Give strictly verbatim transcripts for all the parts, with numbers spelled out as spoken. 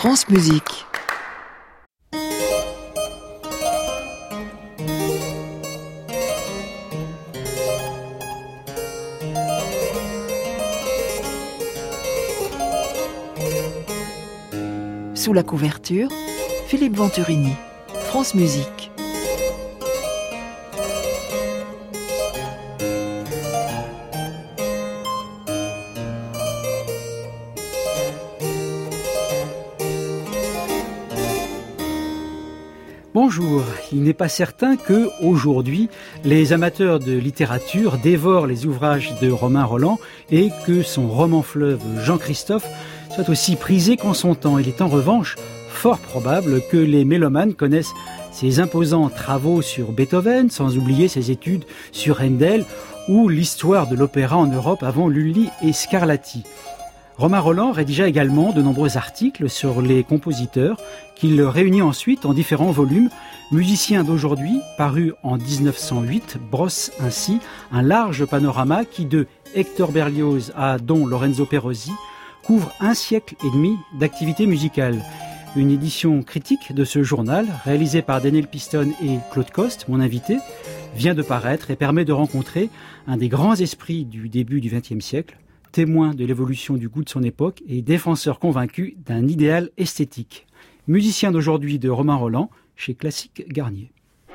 France Musique. Sous la couverture, Philippe Venturini, France Musique. Bonjour, il n'est pas certain que, aujourd'hui, les amateurs de littérature dévorent les ouvrages de Romain Rolland et que son roman-fleuve Jean-Christophe soit aussi prisé qu'en son temps. Il est en revanche fort probable que les mélomanes connaissent ses imposants travaux sur Beethoven, sans oublier ses études sur Handel ou l'histoire de l'opéra en Europe avant Lully et Scarlatti. Romain Rolland rédigea également de nombreux articles sur les compositeurs qu'il réunit ensuite en différents volumes. Musicien d'aujourd'hui, paru en dix-neuf cent huit, brosse ainsi un large panorama qui, de Hector Berlioz à Don Lorenzo Perosi, couvre un siècle et demi d'activité musicale. Une édition critique de ce journal, réalisée par Daniel Piston et Claude Coste, mon invité, vient de paraître et permet de rencontrer un des grands esprits du début du vingtième siècle, témoin de l'évolution du goût de son époque et défenseur convaincu d'un idéal esthétique. Musicien d'aujourd'hui de Romain Rolland, chez Classique Garnier.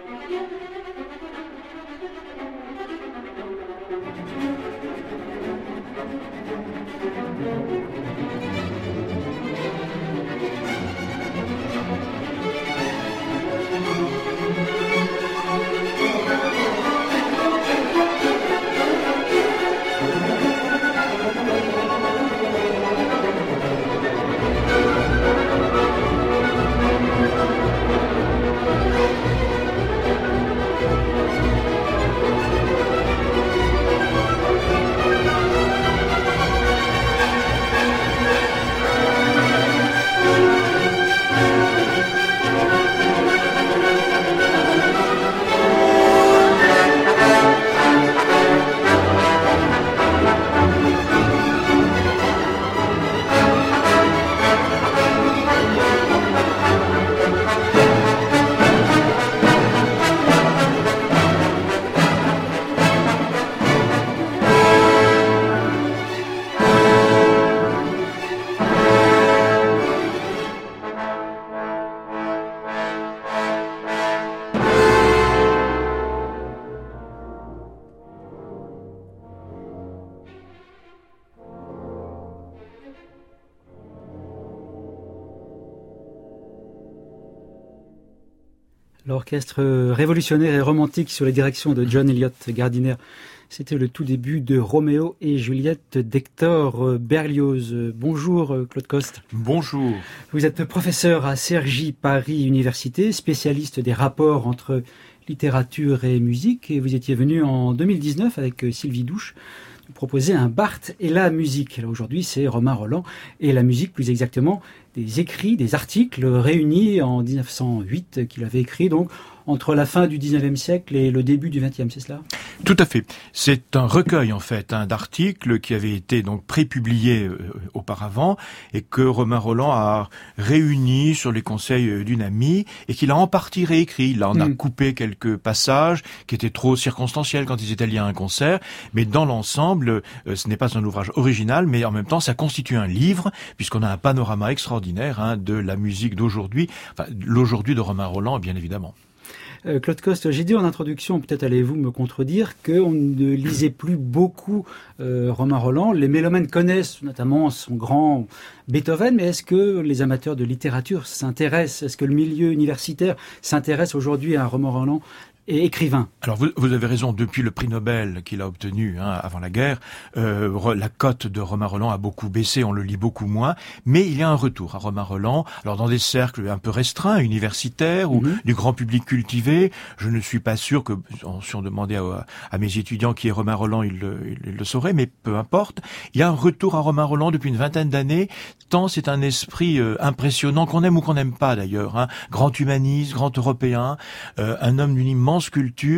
L'orchestre révolutionnaire et romantique sous la direction de John Eliot Gardiner. C'était le tout début de Roméo et Juliette d'Hector Berlioz. Bonjour Claude Coste. Bonjour. Vous êtes professeur à Cergy Paris Université, spécialiste des rapports entre littérature et musique. Et vous étiez venu en deux mille dix-neuf avec Sylvie Douche nous proposer un Barthes et la musique. Alors aujourd'hui, c'est Romain Rolland et la musique, plus exactement, des écrits, des articles réunis en dix-neuf cent huit qu'il avait écrit donc entre la fin du dix-neuvième siècle et le début du vingtième, c'est cela ? Tout à fait. C'est un recueil en fait hein, d'articles qui avaient été donc prépubliés euh, auparavant et que Romain Rolland a réunis sur les conseils d'une amie et qu'il a en partie réécrit. Il en mmh. a coupé quelques passages qui étaient trop circonstanciels quand ils étaient liés à un concert, mais dans l'ensemble, euh, ce n'est pas un ouvrage original, mais en même temps, ça constitue un livre puisqu'on a un panorama extraordinaire hein, de la musique d'aujourd'hui, enfin l'aujourd'hui de Romain Rolland, bien évidemment. Euh, Claude Coste, j'ai dit en introduction, peut-être allez-vous me contredire, qu'on ne lisait plus beaucoup euh, Romain Rolland. Les mélomanes connaissent notamment son grand Beethoven, mais est-ce que les amateurs de littérature s'intéressent ? Est-ce que le milieu universitaire s'intéresse aujourd'hui à Romain Rolland et écrivain? Alors vous, vous avez raison, depuis le prix Nobel qu'il a obtenu hein, avant la guerre, euh, la cote de Romain Rolland a beaucoup baissé, on le lit beaucoup moins, mais il y a un retour à Romain Rolland, alors dans des cercles un peu restreints, universitaires ou mm-hmm. du grand public cultivé. Je ne suis pas sûr que, si on demandait à, à mes étudiants qui est Romain Rolland, ils le, ils le sauraient, mais peu importe. Il y a un retour à Romain Rolland depuis une vingtaine d'années, tant c'est un esprit euh, impressionnant, qu'on aime ou qu'on n'aime pas d'ailleurs, hein. Grand humaniste, grand européen, euh, un homme d'une immense culture,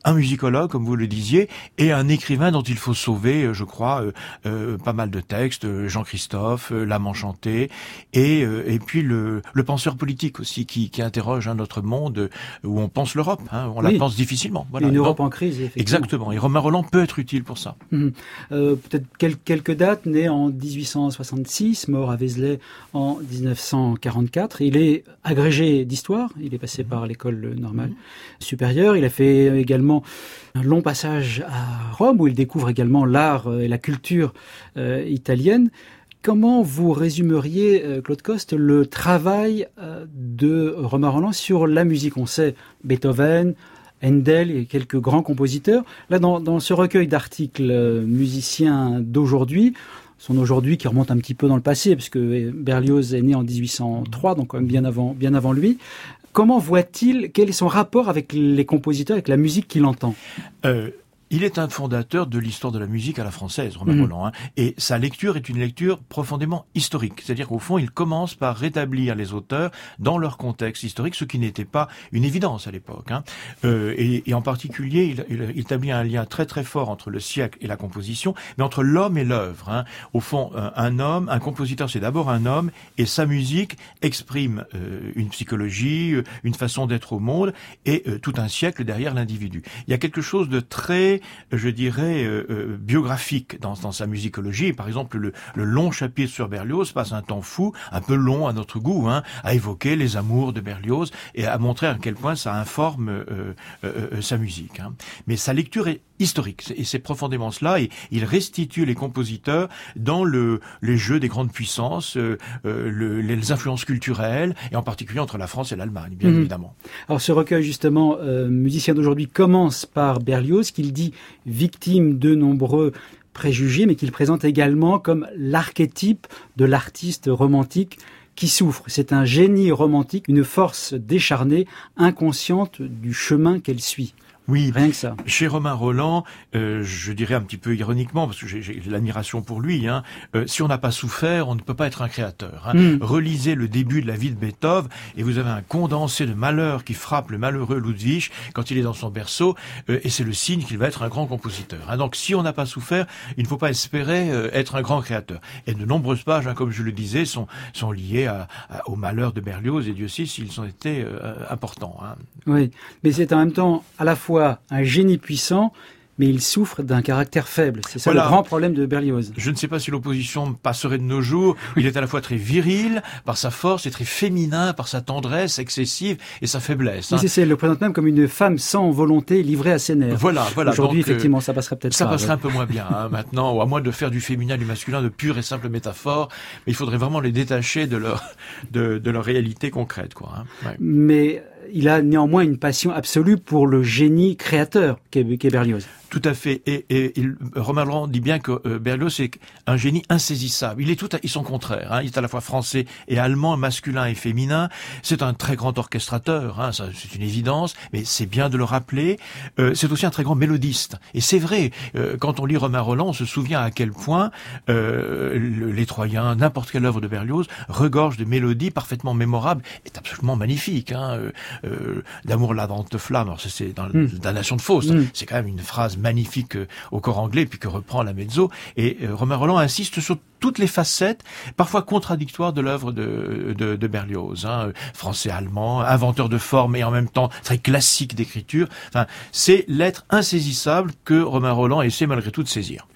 un musicologue, comme vous le disiez, et un écrivain dont il faut sauver, je crois, euh, euh, pas mal de textes, Jean-Christophe, euh, L'âme enchantée, et, euh, et puis le, le penseur politique aussi, qui, qui interroge hein, notre monde, où on pense l'Europe, hein, on oui. la pense difficilement. Voilà. Une Europe en crise, effectivement. Exactement, et Romain Rolland peut être utile pour ça. Mmh. Euh, peut-être quel, quelques dates, né en dix-huit cent soixante-six, mort à Vézelay en dix-neuf cent quarante-quatre. Il est agrégé d'histoire, il est passé mmh. par l'école normale mmh. supérieure, il a fait également un long passage à Rome, où il découvre également l'art et la culture euh, italienne. Comment vous résumeriez, euh, Claude Coste, le travail euh, de Romain Rolland sur la musique? On sait Beethoven, Handel et quelques grands compositeurs. Là, dans, dans ce recueil d'articles euh, musiciens d'aujourd'hui, son aujourd'hui qui remonte un petit peu dans le passé, parce que Berlioz est né en dix-huit cent trois, donc quand même bien avant, bien avant lui. Comment voit-il, quel est son rapport avec les compositeurs, avec la musique qu'il entend? euh... Il est un fondateur de l'histoire de la musique à la française, Romain mmh. Rolland, hein, et sa lecture est une lecture profondément historique. C'est-à-dire qu'au fond, il commence par rétablir les auteurs dans leur contexte historique, ce qui n'était pas une évidence à l'époque. Hein. Euh, et, et en particulier, il, il, il établit un lien très très fort entre le siècle et la composition, mais entre l'homme et l'œuvre. Hein. Au fond, un, un homme, un compositeur, c'est d'abord un homme, et sa musique exprime euh, une psychologie, une façon d'être au monde, et euh, tout un siècle derrière l'individu. Il y a quelque chose de très je dirais, euh, euh, biographique dans, dans sa musicologie. Par exemple, le, le long chapitre sur Berlioz passe un temps fou, un peu long à notre goût, hein, à évoquer les amours de Berlioz et à montrer à quel point ça informe euh, euh, euh, sa musique. Hein. Mais sa lecture est historique, et c'est profondément cela, et il restitue les compositeurs dans le, les jeux des grandes puissances, euh, euh, le, les influences culturelles, et en particulier entre la France et l'Allemagne, bien mmh. évidemment. Alors ce recueil, justement, euh, musicien d'aujourd'hui, commence par Berlioz, qu'il dit victime de nombreux préjugés, mais qu'il présente également comme l'archétype de l'artiste romantique qui souffre. C'est un génie romantique, une force décharnée, inconsciente du chemin qu'elle suit. Oui, rien que ça. Chez Romain Rolland, euh, je dirais un petit peu ironiquement, parce que j'ai, j'ai l'admiration pour lui, hein, euh, si on n'a pas souffert, on ne peut pas être un créateur. Hein. Mm. Relisez le début de la vie de Beethoven, et vous avez un condensé de malheur qui frappe le malheureux Ludwig quand il est dans son berceau, euh, et c'est le signe qu'il va être un grand compositeur. Hein. Donc si on n'a pas souffert, il ne faut pas espérer euh, être un grand créateur. Et de nombreuses pages, hein, comme je le disais, sont, sont liées à, à, au malheur de Berlioz, et Dieu sait s'ils ont été euh, importants. Hein. Oui, mais c'est en même temps à la fois un génie puissant, mais il souffre d'un caractère faible. C'est ça voilà. le grand problème de Berlioz. Je ne sais pas si l'opposition passerait de nos jours. Il est à la fois très viril par sa force et très féminin par sa tendresse excessive et sa faiblesse. Hein. Oui, c'est, c'est, il le présente même comme une femme sans volonté livrée à ses nerfs. Voilà, voilà. Aujourd'hui, donc, effectivement, ça passerait peut-être ça pas. Ça passerait ouais. un peu moins bien hein, maintenant, ou à moins de faire du féminin, du masculin, de pure et simple métaphore. Mais il faudrait vraiment les détacher de leur, de, de leur réalité concrète, quoi. Hein. Ouais. Mais il a néanmoins une passion absolue pour le génie créateur qu'est, qu'est Berlioz. Tout à fait. Et, et, et Romain Rolland dit bien que euh, Berlioz est un génie insaisissable. Il est tout, à, ils sont contraires. Hein. Il est à la fois français et allemand, masculin et féminin. C'est un très grand orchestrateur. Hein. Ça, c'est une évidence, mais c'est bien de le rappeler. Euh, c'est aussi un très grand mélodiste. Et c'est vrai. Euh, quand on lit Romain Rolland, on se souvient à quel point euh, le, les Troyens, n'importe quelle œuvre de Berlioz, regorge de mélodies parfaitement mémorables, est absolument magnifique. Hein. Euh, euh, D'amour l'ardente flamme. Alors, c'est, c'est dans mmh. Damnation de Faust. Mmh. C'est quand même une phrase magnifique euh, au cor anglais, puis que reprend la mezzo. Et euh, Romain Rolland insiste sur toutes les facettes, parfois contradictoires de l'œuvre de, de, de Berlioz. Hein, français-allemand, inventeur de forme et en même temps très classique d'écriture. Enfin, c'est l'être insaisissable que Romain Rolland essaie malgré tout de saisir.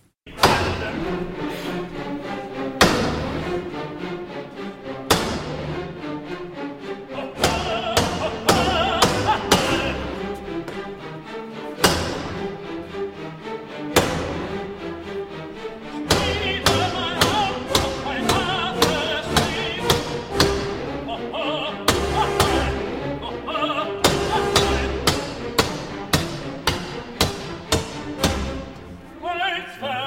It's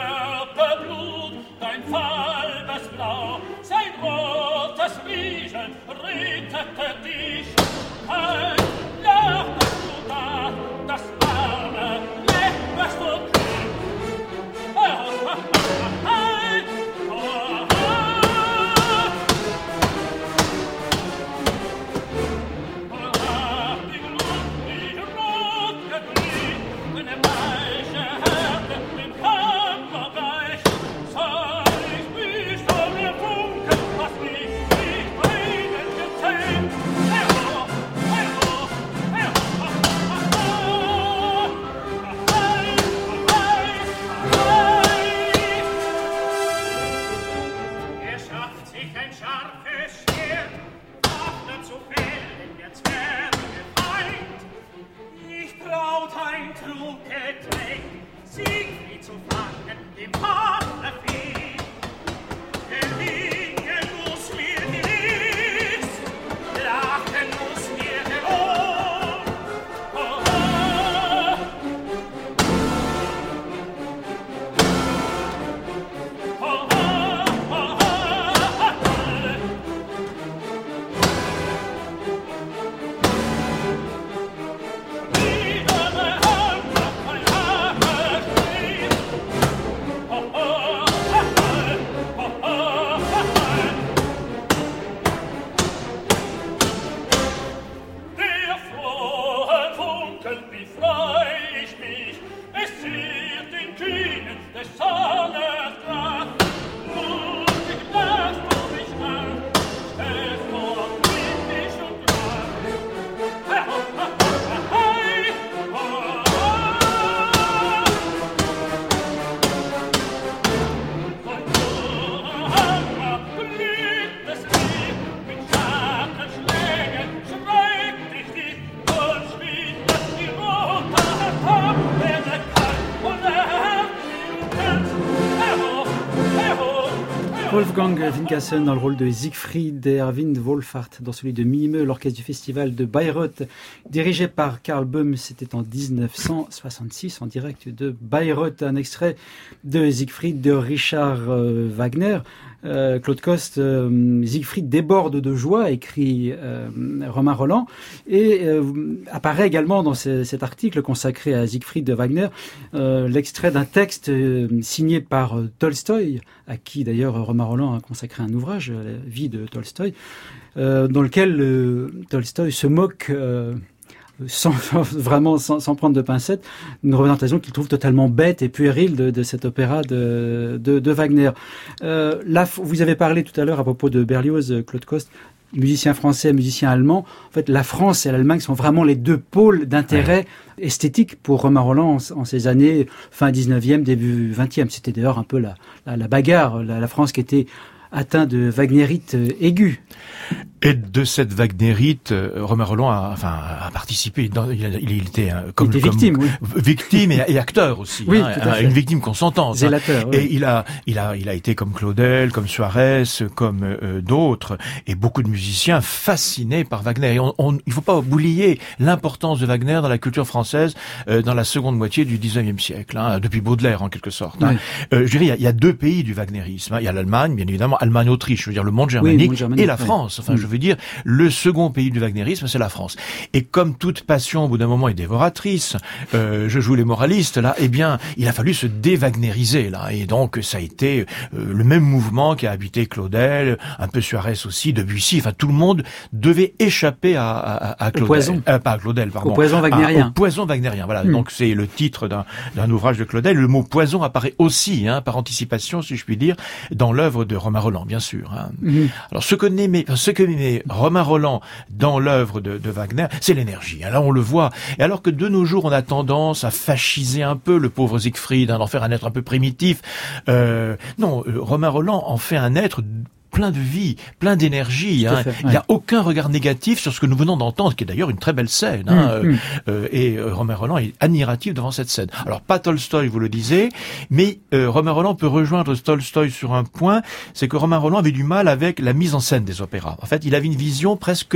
Wolfgang Winkassen dans le rôle de Siegfried et Erwin Wohlfahrt dans celui de Mimeux, l'orchestre du festival de Bayreuth, dirigé par Karl Böhm. C'était en dix-neuf cent soixante-six, en direct de Bayreuth. Un extrait de Siegfried de Richard euh, Wagner. Euh, Claude Coste, euh, Siegfried déborde de joie, écrit euh, Romain Rolland, et euh, apparaît également dans ce, cet article consacré à Siegfried de Wagner euh, l'extrait d'un texte euh, signé par euh, Tolstoï, à qui d'ailleurs Romain Rolland a consacré un ouvrage, La vie de Tolstoï, euh, dans lequel euh, Tolstoï se moque euh, sans vraiment sans, sans prendre de pincettes, une représentation qu'il trouve totalement bête et puérile de, de cet opéra de, de, de Wagner. Euh, là, vous avez parlé tout à l'heure à propos de Berlioz, Claude Coste, musicien français, musicien allemand. En fait, la France et l'Allemagne sont vraiment les deux pôles d'intérêt ouais. esthétique pour Romain Rolland en, en ces années fin dix-neuvième, début vingtième. C'était d'ailleurs un peu la, la, la bagarre, la, la France qui était atteinte de wagnérite aiguë. Et de cette wagnérite, Romain Rolland a, enfin, a participé. Dans, il, a, il était hein, comme, il était victime, comme, oui. victime et, et acteur aussi. Oui, hein, tout à fait. Une victime consentante. Zélateur. Hein. Oui. Et il a, il a, il a été comme Claudel, comme Suarez, comme euh, d'autres, et beaucoup de musiciens fascinés par Wagner. Et on, on, il ne faut pas oublier l'importance de Wagner dans la culture française euh, dans la seconde moitié du dix-neuvième siècle, hein, depuis Baudelaire en quelque sorte. Hein. Oui. Euh, je dirais, il y, a, il y a deux pays du wagnérisme. Hein. Il y a l'Allemagne, bien évidemment, Allemagne-Autriche, je veux dire le monde germanique, oui, le monde germanique et la France. Enfin, oui. je veux dire, le second pays du wagnérisme, c'est la France. Et comme toute passion, au bout d'un moment, est dévoratrice, euh, je joue les moralistes, là, eh bien, il a fallu se déwagnériser, là. Et donc, ça a été euh, le même mouvement qui a habité Claudel, un peu Suarez aussi, Debussy, enfin, tout le monde devait échapper à, à, à Claudel. Au poison. Euh, pas à Claudel, pardon. Au poison wagnérien. À, au poison wagnérien, voilà. Mm. Donc, c'est le titre d'un, d'un ouvrage de Claudel. Le mot poison apparaît aussi, hein, par anticipation, si je puis dire, dans l'œuvre de Romain Rolland, bien sûr. Hein. Mm. Alors, ce que n'aimait, ce que n'aimait Romain Rolland dans l'œuvre de, de Wagner, c'est l'énergie. Là, on le voit. Et alors que de nos jours, on a tendance à fasciser un peu le pauvre Siegfried, hein, d'en faire un être un peu primitif. Euh, non, Romain Rolland en fait un être plein de vie, plein d'énergie. Hein. Il n'y a aucun regard négatif sur ce que nous venons d'entendre, qui est d'ailleurs une très belle scène. Hein. Mmh, mmh. Euh, et euh, Romain Rolland est admiratif devant cette scène. Alors, pas Tolstoï, vous le disiez, mais euh, Romain Rolland peut rejoindre Tolstoï sur un point, c'est que Romain Rolland avait du mal avec la mise en scène des opéras. En fait, il avait une vision presque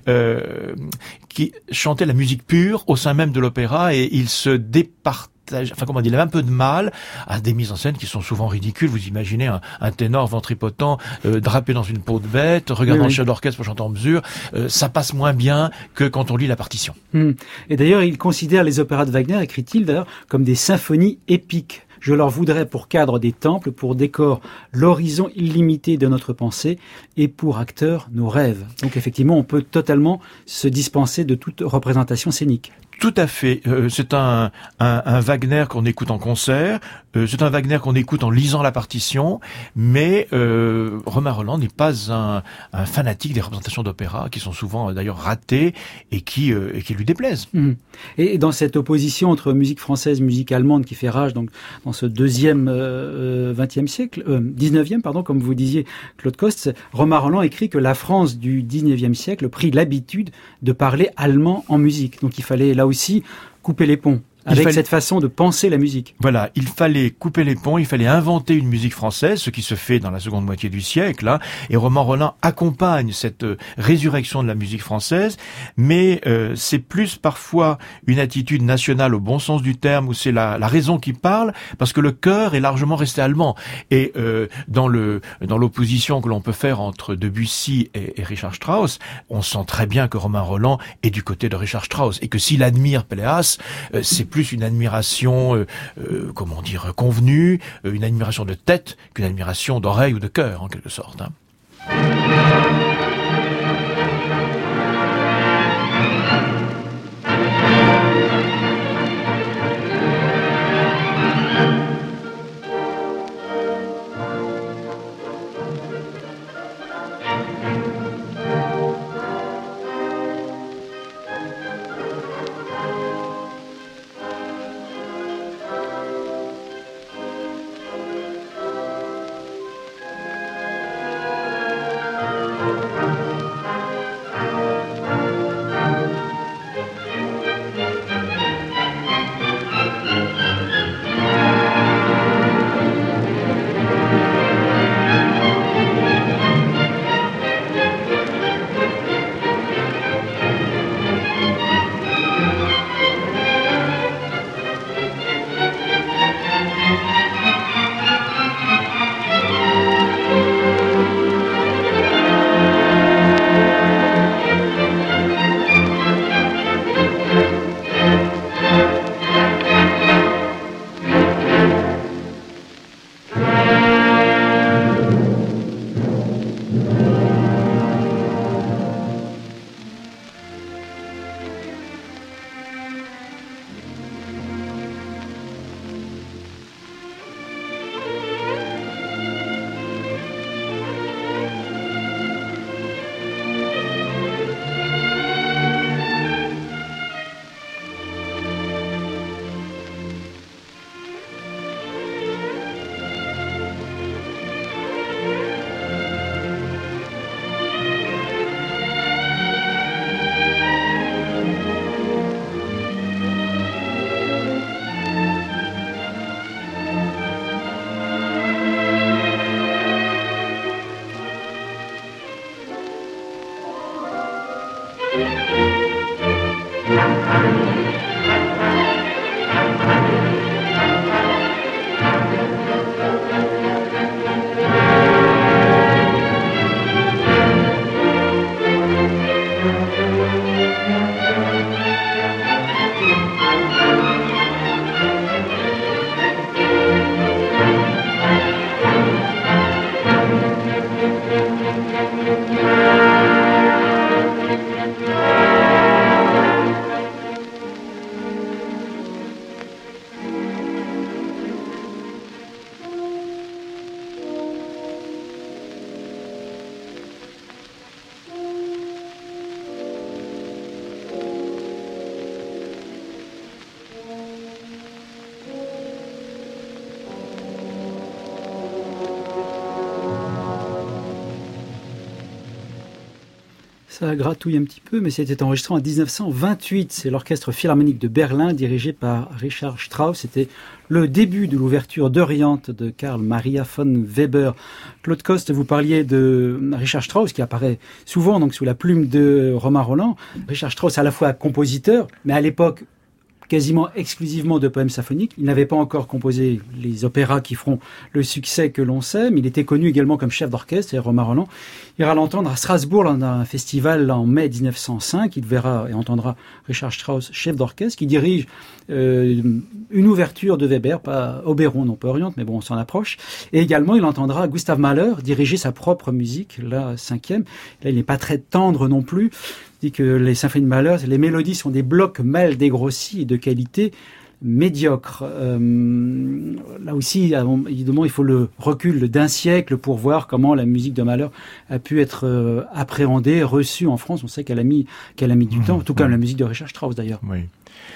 euh, qui chantait la musique pure au sein même de l'opéra, et il se départait. Enfin, comment dire, il avait un peu de mal à des mises en scène qui sont souvent ridicules. Vous imaginez un, un ténor ventripotent euh, drapé dans une peau de bête, regardant oui, oui. le chef d'orchestre pour chanter en mesure. Euh, ça passe moins bien que quand on lit la partition. Hum. Et d'ailleurs, il considère les opéras de Wagner, écrit-il d'ailleurs, comme des symphonies épiques. Je leur voudrais pour cadre des temples, pour décor l'horizon illimité de notre pensée et pour acteurs nos rêves. Donc effectivement, on peut totalement se dispenser de toute représentation scénique. Tout à fait. Euh, c'est un, un, un Wagner qu'on écoute en concert. Euh, c'est un Wagner qu'on écoute en lisant la partition. Mais euh, Romain Rolland n'est pas un, un fanatique des représentations d'opéra, qui sont souvent euh, d'ailleurs ratées et qui, euh, et qui lui déplaisent. Mmh. Et dans cette opposition entre musique française, musique allemande qui fait rage, donc dans ce deuxième euh, vingtième siècle, euh, dix-neuvième pardon, comme vous disiez, Claude Coste, Romain Rolland écrit que la France du dix-neuvième siècle prit l'habitude de parler allemand en musique. Donc il fallait là aussi couper les ponts avec fallait... cette façon de penser la musique. Voilà, il fallait couper les ponts, il fallait inventer une musique française, ce qui se fait dans la seconde moitié du siècle, hein, et Romain Rolland accompagne cette euh, résurrection de la musique française, mais euh, c'est plus parfois une attitude nationale au bon sens du terme, où c'est la, la raison qui parle, parce que le cœur est largement resté allemand. Et euh, dans le dans l'opposition que l'on peut faire entre Debussy et, et Richard Strauss, on sent très bien que Romain Rolland est du côté de Richard Strauss, et que s'il admire Péléas, euh, c'est plus une admiration, euh, euh, comment dire, convenue, euh, une admiration de tête qu'une admiration d'oreille ou de cœur, en quelque sorte. Hein. Ça gratouille un petit peu, mais c'était enregistré en dix-neuf cent vingt-huit. C'est l'Orchestre Philharmonique de Berlin, dirigé par Richard Strauss. C'était le début de l'ouverture d'Orient de Karl Maria von Weber. Claude Coste, vous parliez de Richard Strauss, qui apparaît souvent donc sous la plume de Romain Rolland. Richard Strauss, à la fois compositeur, mais à l'époque quasiment exclusivement de poèmes symphoniques. Il n'avait pas encore composé les opéras qui feront le succès que l'on sait, mais il était connu également comme chef d'orchestre, et Romain Rolland ira l'entendre à Strasbourg dans un festival en mai dix-neuf cent cinq. Il verra et entendra Richard Strauss, chef d'orchestre, qui dirige euh, une ouverture de Weber, pas Oberon, non pas Orient, mais bon, on s'en approche. Et également, il entendra Gustav Mahler diriger sa propre musique, la cinquième. Là, il n'est pas très tendre non plus. dit que les symphonies de Mahler, les mélodies sont des blocs mal dégrossis et de qualité médiocre. Euh, là aussi, évidemment, il faut le recul d'un siècle pour voir comment la musique de Mahler a pu être euh, appréhendée, reçue en France. On sait qu'elle a mis, qu'elle a mis du mmh, temps, en tout cas mmh. la musique de Richard Strauss d'ailleurs. Oui.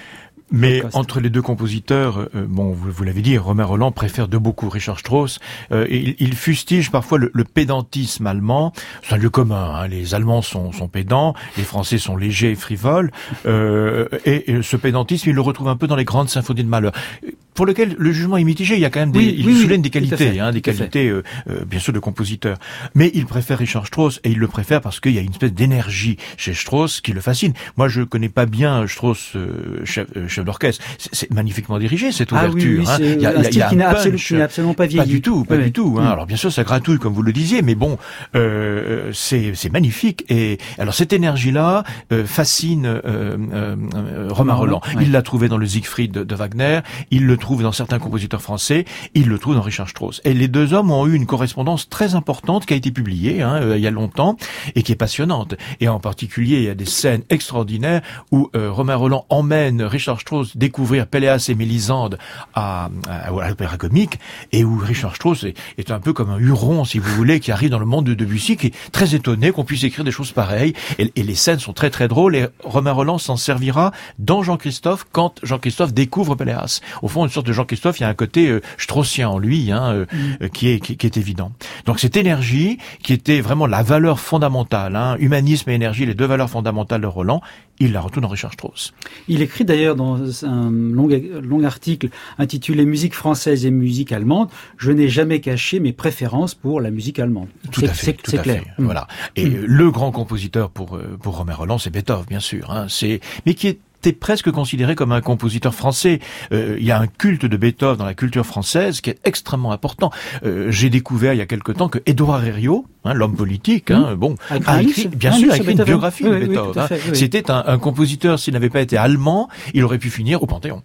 Mais entre les deux compositeurs, euh, bon, vous, vous l'avez dit, Romain Rolland préfère de beaucoup Richard Strauss. Euh, il, il fustige parfois le, le pédantisme allemand. C'est un lieu commun. Hein. Les Allemands sont, sont pédants, les Français sont légers et frivoles. Euh, et, et ce pédantisme, il le retrouve un peu dans les grandes symphonies de Mahler, pour lequel le jugement est mitigé. Il y a quand même des, oui, il oui, souligne oui, des qualités, hein, des qualités, euh, euh, bien sûr, de compositeur. Mais il préfère Richard Strauss, et il le préfère parce qu'il y a une espèce d'énergie chez Strauss qui le fascine. Moi, je connais pas bien Strauss, euh, chef, euh, chef d'orchestre. C'est, c'est magnifiquement dirigé, cette ouverture. Ah oui, oui, hein. C'est il y a, un style qui n'a absolument, absolument pas vieilli. Pas du tout, pas oui, du tout. Hein. Oui. Alors bien sûr, ça gratouille, comme vous le disiez, mais bon, euh, c'est, c'est magnifique. Et alors cette énergie-là euh, fascine euh, euh, Romain Rolland. Oui. Il l'a trouvé dans le Siegfried de, de Wagner, il le trouve dans certains compositeurs français, il le trouve dans Richard Strauss. Et les deux hommes ont eu une correspondance très importante qui a été publiée hein, euh, il y a longtemps et qui est passionnante. Et en particulier, il y a des scènes extraordinaires où euh, Romain Rolland emmène Richard Strauss découvrir Péléas et Mélisande à, à, à l'opéra comique, et où Richard Strauss est, est un peu comme un Huron, si vous voulez, qui arrive dans le monde de Debussy, qui est très étonné qu'on puisse écrire des choses pareilles. Et, et les scènes sont très très drôles, et Romain Rolland s'en servira dans Jean-Christophe, quand Jean-Christophe découvre Péléas. Au fond, une sorte de Jean-Christophe, il y a un côté euh, straussien en lui, hein, euh, mm. qui, est, qui, qui est évident. Donc cette énergie, qui était vraiment la valeur fondamentale, hein, humanisme et énergie, les deux valeurs fondamentales de Rolland, il la retrouve dans Richard Strauss. Il écrit d'ailleurs dans un long, long article intitulé « Musique française et musique allemande », je n'ai jamais caché mes préférences pour la musique allemande. Tout c'est, à fait, c'est, tout c'est à clair. fait. Mmh. Voilà. Et mmh. le grand compositeur pour pour Romain Rolland, c'est Beethoven, bien sûr. Hein. C'est mais qui est était presque considéré comme un compositeur français. Euh, il y a un culte de Beethoven dans la culture française qui est extrêmement important. Euh, j'ai découvert il y a quelque temps que Édouard Herriot, hein, l'homme politique, hein, bon, a, a écrit, bien sûr, a écrit une biographie oui, de oui, Beethoven. Oui, hein. fait, oui. C'était un, un compositeur, s'il n'avait pas été allemand, il aurait pu finir au Panthéon.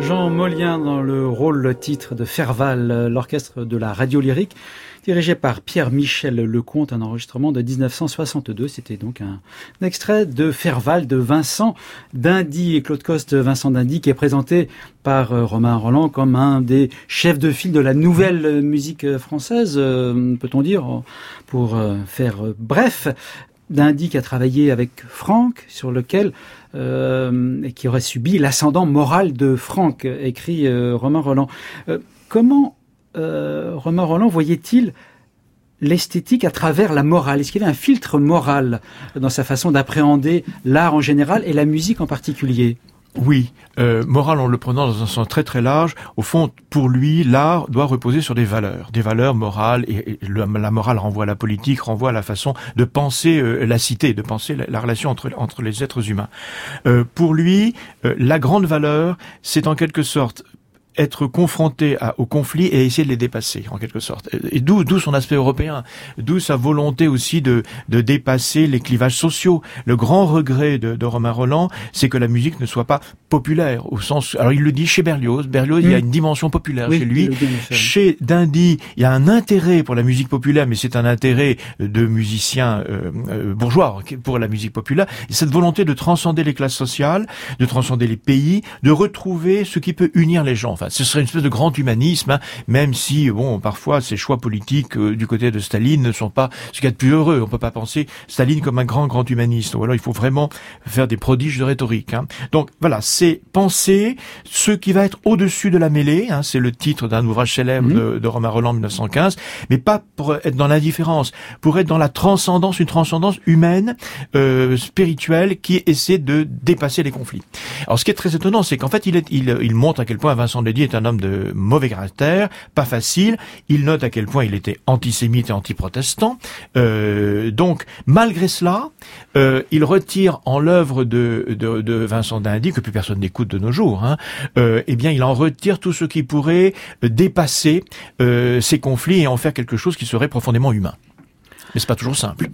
Jean Molien dans le rôle titre de Ferval, l'orchestre de la radio lyrique, dirigé par Pierre-Michel Lecomte, un enregistrement de dix-neuf cent soixante-deux. C'était donc un, un extrait de Ferval de Vincent d'Indy, et Claude Coste, Vincent d'Indy, qui est présenté par euh, Romain Rolland comme un des chefs de file de la nouvelle musique française, euh, peut-on dire, pour euh, faire euh, bref. D'Indy qui a travaillé avec Franck, sur lequel euh, et qui aurait subi l'ascendant moral de Franck, écrit euh, Romain Rolland. Euh, comment euh, Romain Rolland voyait-il l'esthétique à travers la morale? Est-ce qu'il y avait un filtre moral dans sa façon d'appréhender l'art en général et la musique en particulier? Oui, euh, morale en le prenant dans un sens très très large. Au fond, pour lui, l'art doit reposer sur des valeurs, des valeurs morales, et, et le, la morale renvoie à la politique, renvoie à la façon de penser euh, la cité, de penser la, la relation entre, entre les êtres humains. Euh, pour lui, euh, la grande valeur, c'est en quelque sorte être confronté à, au conflit et essayer de les dépasser, en quelque sorte. Et d'où, d'où son aspect européen, d'où sa volonté aussi de, de dépasser les clivages sociaux. Le grand regret de, de Romain Rolland, c'est que la musique ne soit pas populaire, au sens, alors il le dit chez Berlioz, Berlioz, mmh. il y a une dimension populaire oui, chez lui. Chez d'Indy, il y a un intérêt pour la musique populaire, mais c'est un intérêt de musiciens euh, euh, bourgeois pour la musique populaire. Et cette volonté de transcender les classes sociales, de transcender les pays, de retrouver ce qui peut unir les gens. Enfin, ce serait une espèce de grand humanisme, hein, même si, bon, parfois, ces choix politiques euh, du côté de Staline ne sont pas ce qu'il y a de plus heureux. On peut pas penser Staline comme un grand, grand humaniste. Ou alors, il faut vraiment faire des prodiges de rhétorique. Hein. Donc, voilà, c'est penser ce qui va être au-dessus de la mêlée. Hein, c'est le titre d'un ouvrage célèbre mmh. de, de Romain Rolland, mille neuf cent quinze, mais pas pour être dans l'indifférence, pour être dans la transcendance, une transcendance humaine, euh, spirituelle, qui essaie de dépasser les conflits. Alors, ce qui est très étonnant, c'est qu'en fait, il, est, il, il montre à quel point Vincent de est un homme de mauvais caractère, pas facile. Il note à quel point il était antisémite et anti-protestant. Euh, donc, malgré cela, euh, il retire en l'œuvre de, de, de Vincent d'Indy, que plus personne n'écoute de nos jours, hein, euh, eh bien, il en retire tout ce qui pourrait dépasser euh, ces conflits et en faire quelque chose qui serait profondément humain. Mais c'est pas toujours simple.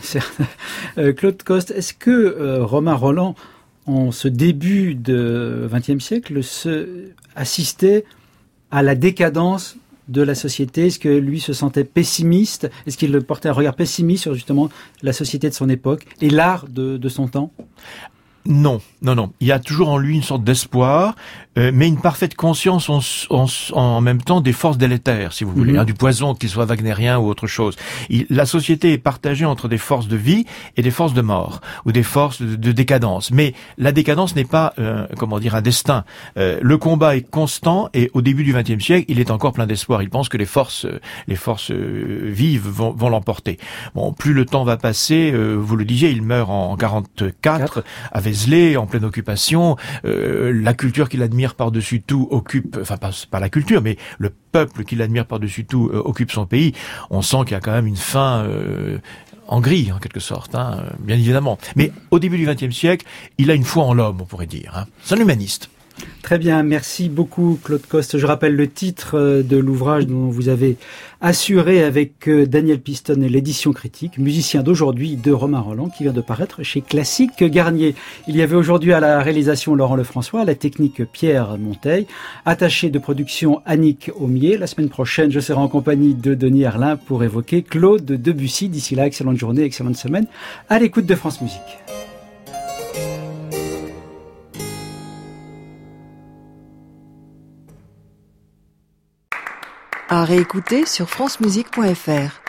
euh, Claude Coste, est-ce que euh, Romain Rolland, en ce début de vingtième siècle, se assistait à la décadence de la société? Est-ce que lui se sentait pessimiste? Est-ce qu'il portait un regard pessimiste sur justement la société de son époque et l'art de, de son temps? Non, non, non. Il y a toujours en lui une sorte d'espoir, euh, mais une parfaite conscience en, en, en même temps des forces délétères, si vous voulez, mmh. hein, du poison, qu'il soit wagnérien ou autre chose. Il, la société est partagée entre des forces de vie et des forces de mort, ou des forces de, de décadence. Mais la décadence n'est pas, euh, comment dire, un destin. Euh, le combat est constant et au début du vingtième siècle, il est encore plein d'espoir. Il pense que les forces, les forces euh, vives vont, vont l'emporter. Bon, plus le temps va passer, euh, vous le disiez, il meurt en quarante-quatre, avec en pleine occupation, euh, la culture qu'il admire par-dessus tout occupe, enfin pas, pas la culture, mais le peuple qu'il admire par-dessus tout euh, occupe son pays. On sent qu'il y a quand même une fin euh, en gris, en quelque sorte, hein, bien évidemment. Mais au début du vingtième siècle, il a une foi en l'homme, on pourrait dire. Hein. C'est un humaniste. Très bien, merci beaucoup Claude Coste. Je rappelle le titre de l'ouvrage dont vous avez assuré avec Daniel Piston et l'édition critique, Musicien d'aujourd'hui de Romain Rolland, qui vient de paraître chez Classique Garnier. Il y avait aujourd'hui à la réalisation Laurent Lefrançois, à la technique Pierre Monteil, attaché de production Annick Aumier. La semaine prochaine, je serai en compagnie de Denis Erlin pour évoquer Claude Debussy. D'ici là, excellente journée, excellente semaine à l'écoute de France Musique. À réécouter sur francemusique point f r.